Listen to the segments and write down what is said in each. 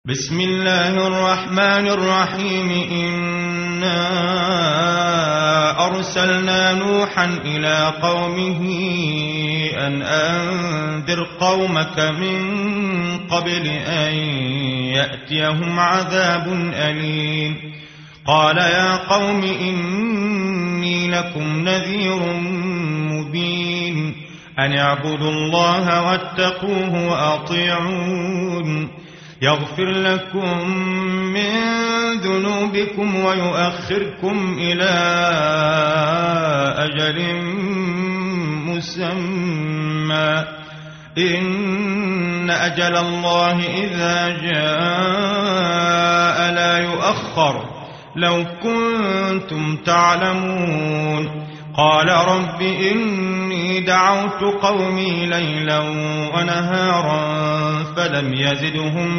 بسم الله الرحمن الرحيم. إنا أرسلنا نوحا إلى قومه أن أنذر قومك من قبل أن يأتيهم عذاب أليم. قال يا قوم إني لكم نذير مبين أن اعبدوا الله واتقوه وأطيعون يغفر لكم من ذنوبكم ويؤخركم إلى أجل مسمى إن أجل الله إذا جاء لا يؤخر لو كنتم تعلمون. قال رب إني دعوت قومي ليلا ونهارا فلم يزدهم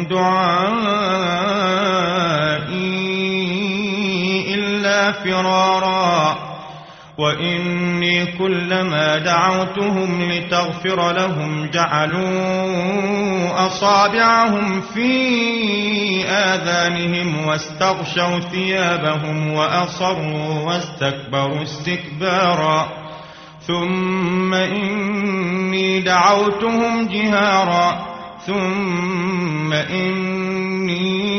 دعائي إلا فرارا وإني كلما دعوتهم لتغفر لهم جعلوا أصابعهم في آذانهم واستغشوا ثيابهم وأصروا واستكبروا استكبارا ثم إني دعوتهم جهارا ثم إني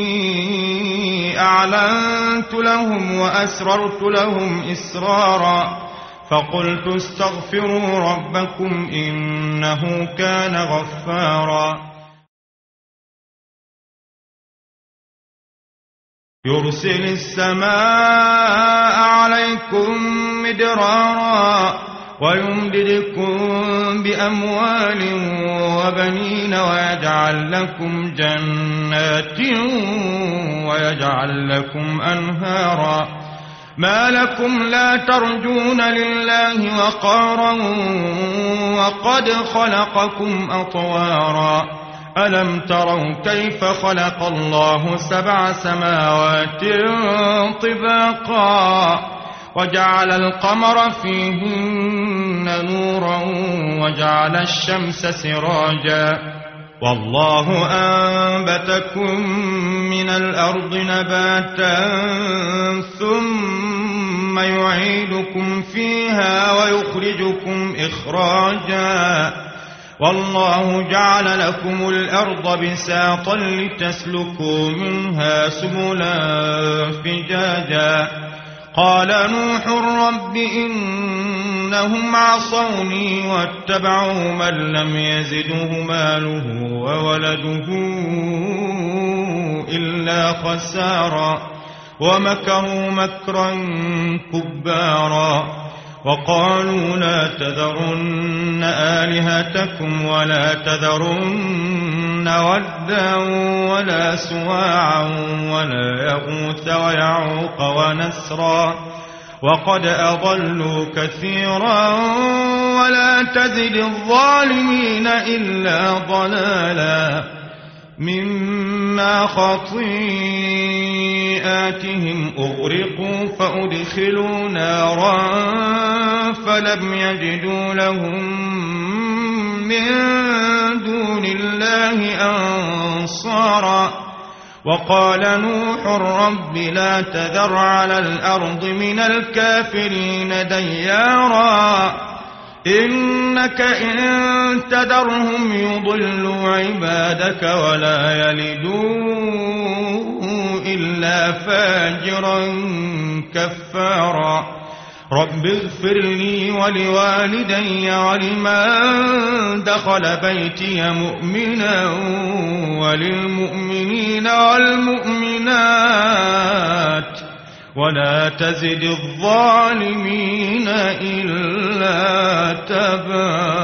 أعلنت لهم وأسررت لهم إسرارا فقلت استغفروا ربكم إنه كان غفارا يرسل السماء عليكم مدرارا ويمددكم بأموال وبنين ويجعل لكم جنات ويجعل لكم أنهارا ما لكم لا ترجون لله وقارا وقد خلقكم أطوارا ألم تروا كيف خلق الله 7 سماوات طباقا وجعل القمر فيهن نورا وجعل الشمس سراجا والله أنبتكم من الأرض نباتا ثم يعيدكم فيها ويخرجكم إخراجا والله جعل لكم الأرض بساطا لتسلكوا منها سبلا فجاجا قال نوح رب إنهم عصوني واتبعوا من لم يزده ماله وولده إلا خسارا ومكروا مكرا كبارا وقالوا لا تذرن آلهتكم ولا تذرن ودا ولا سواعا ولا يغوث ويعوق ونسرا وقد أضلوا كثيرا ولا تزد الظالمين إلا ضلالا مما خطيئاتهم أغرقوا فأدخلوا نارا فلم يجدوا لهم من دون الله أنصارا وقال نوح رب لا تذر على الأرض من الكافرين ديارا إنك إن تذرهم يضلوا عبادك ولا يلدوا إلا فاجرا كفارا رب اغفر لي ولوالدي ولمن دخل بيتي مؤمنا وللمؤمنين والمؤمنات ولا تزد الظالمين إلا تبارا.